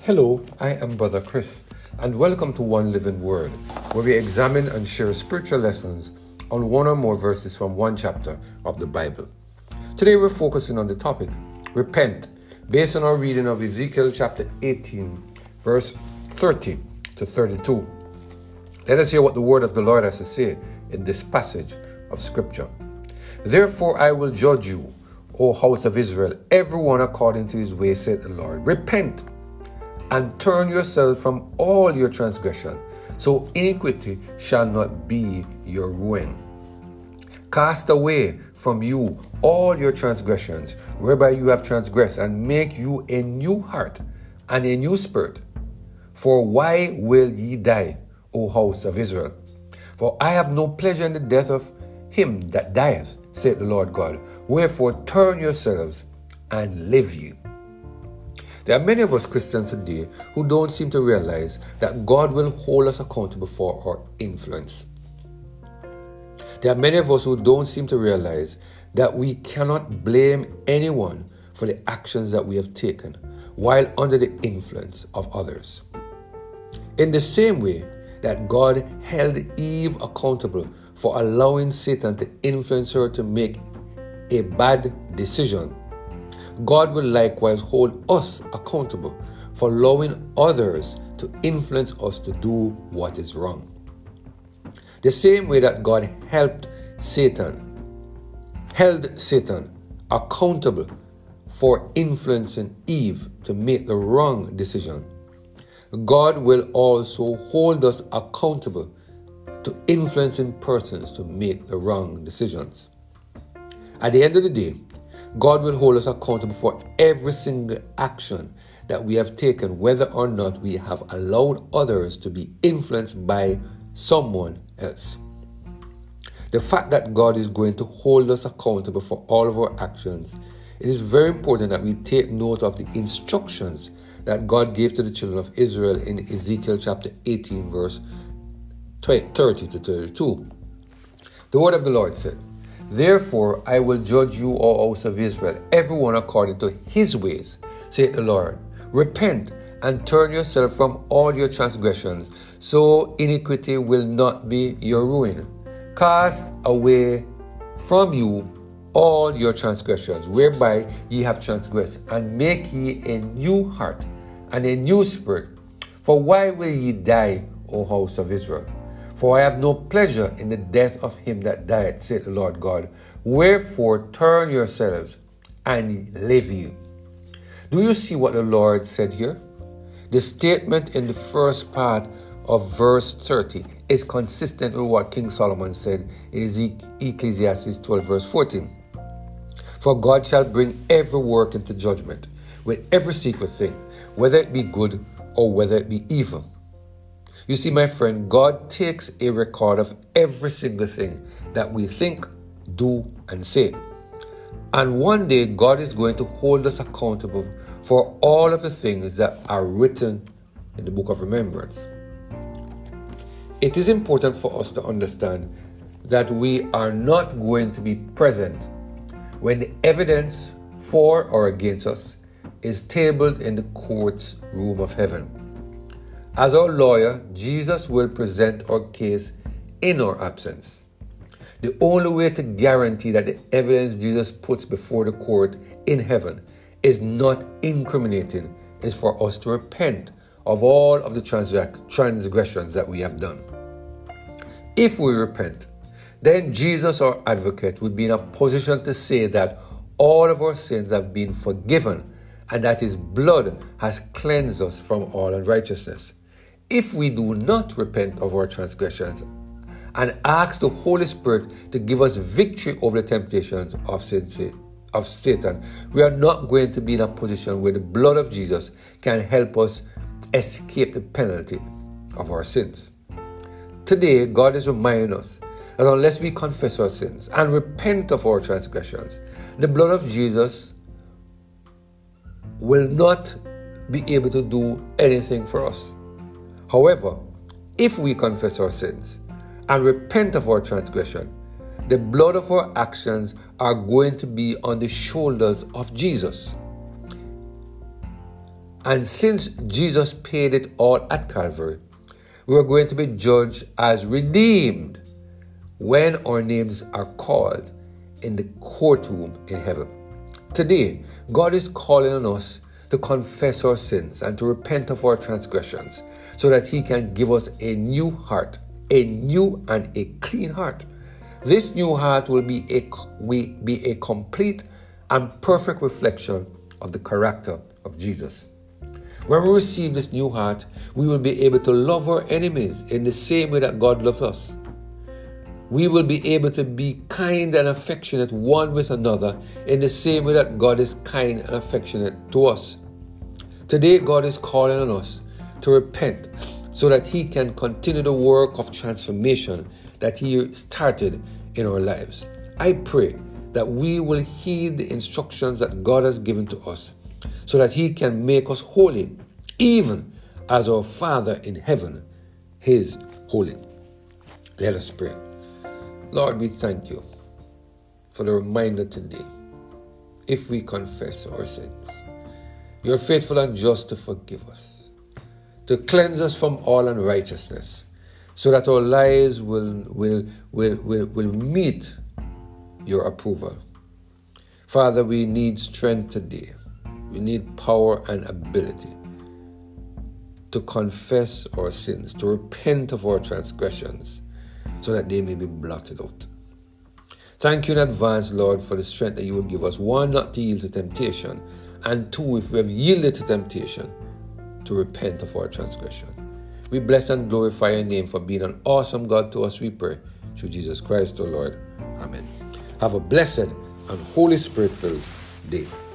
Hello, I am Brother Chris, and welcome to One Living Word, where we examine and share spiritual lessons on one or more verses from one chapter of the Bible. Today we're focusing on the topic, repent, based on our reading of Ezekiel chapter 18, verse 30 to 32. Let us hear what the word of the Lord has to say in this passage of Scripture. Therefore I will judge you, O house of Israel, everyone according to his way, said the Lord. Repent and turn yourselves from all your transgression, so iniquity shall not be your ruin. Cast away from you all your transgressions, whereby you have transgressed, and make you a new heart and a new spirit. For why will ye die, O house of Israel? For I have no pleasure in the death of him that dieth, saith the Lord God. Wherefore turn yourselves and live ye. There are many of us Christians today who don't seem to realize that God will hold us accountable for our influence. There are many of us who don't seem to realize that we cannot blame anyone for the actions that we have taken while under the influence of others. In the same way that God held Eve accountable for allowing Satan to influence her to make a bad decision, God will likewise hold us accountable for allowing others to influence us to do what is wrong. The same way that God held Satan accountable for influencing Eve to make the wrong decision, God will also hold us accountable to influencing persons to make the wrong decisions. At the end of the day, God will hold us accountable for every single action that we have taken, whether or not we have allowed others to be influenced by someone else. The fact that God is going to hold us accountable for all of our actions, it is very important that we take note of the instructions that God gave to the children of Israel in Ezekiel chapter 18, verse 30 to 32. The word of the Lord said, Therefore I will judge you, O house of Israel, everyone according to his ways, saith the Lord. Repent and turn yourself from all your transgressions, so iniquity will not be your ruin. Cast away from you all your transgressions, whereby ye have transgressed, and make ye a new heart and a new spirit. For why will ye die, O house of Israel? For I have no pleasure in the death of him that dieth, saith the Lord God. Wherefore turn yourselves and live ye. Do you see what the Lord said here? The statement in the first part of verse 30 is consistent with what King Solomon said in Ecclesiastes 12 verse 14. For God shall bring every work into judgment with every secret thing, whether it be good or whether it be evil. You see, my friend, God takes a record of every single thing that we think, do, and say. And one day, God is going to hold us accountable for all of the things that are written in the book of remembrance. It is important for us to understand that we are not going to be present when the evidence for or against us is tabled in the court's room of heaven. As our lawyer, Jesus will present our case in our absence. The only way to guarantee that the evidence Jesus puts before the court in heaven is not incriminating is for us to repent of all of the transgressions that we have done. If we repent, then Jesus, our advocate, would be in a position to say that all of our sins have been forgiven and that his blood has cleansed us from all unrighteousness. If we do not repent of our transgressions and ask the Holy Spirit to give us victory over the temptations of Satan, we are not going to be in a position where the blood of Jesus can help us escape the penalty of our sins. Today, God is reminding us that unless we confess our sins and repent of our transgressions, the blood of Jesus will not be able to do anything for us. However, if we confess our sins and repent of our transgression, the blood of our actions are going to be on the shoulders of Jesus. And since Jesus paid it all at Calvary, we are going to be judged as redeemed when our names are called in the courtroom in heaven. Today, God is calling on us to confess our sins and to repent of our transgressions so that He can give us a new heart, a new and a clean heart. This new heart will be a complete and perfect reflection of the character of Jesus. When we receive this new heart, we will be able to love our enemies in the same way that God loves us. We will be able to be kind and affectionate one with another in the same way that God is kind and affectionate to us. Today, God is calling on us to repent so that He can continue the work of transformation that He started in our lives. I pray that we will heed the instructions that God has given to us so that He can make us holy, even as our Father in heaven is holy. Let us pray. Lord, we thank You for the reminder today. If we confess our sins, You are faithful and just to forgive us, to cleanse us from all unrighteousness, so that our lives will meet Your approval. Father, we need strength today. We need power and ability to confess our sins, to repent of our transgressions, so that they may be blotted out. Thank You in advance, Lord, for the strength that You will give us. One, not to yield to temptation, and two, if we have yielded to temptation, to repent of our transgression. We bless and glorify Your name for being an awesome God to us, we pray, through Jesus Christ, our Lord. Amen. Have a blessed and Holy Spirit-filled day.